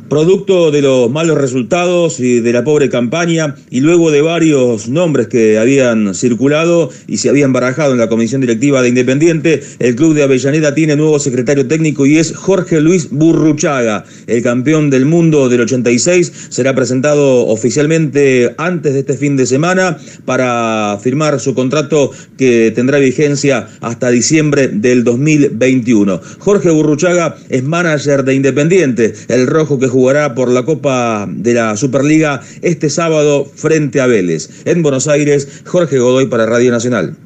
Producto de los malos resultados y de la pobre campaña, y luego de varios nombres que habían circulado y se habían barajado en la comisión directiva de Independiente, el club de Avellaneda tiene nuevo secretario técnico y es Jorge Luis Burruchaga. El campeón del mundo del 86 será presentado oficialmente antes de este fin de semana para firmar su contrato que tendrá vigencia hasta diciembre del 2021. Jorge Burruchaga es manager de Independiente, el rojo que jugará por la Copa de la Superliga este sábado frente a Vélez. En Buenos Aires, Jorge Godoy para Radio Nacional.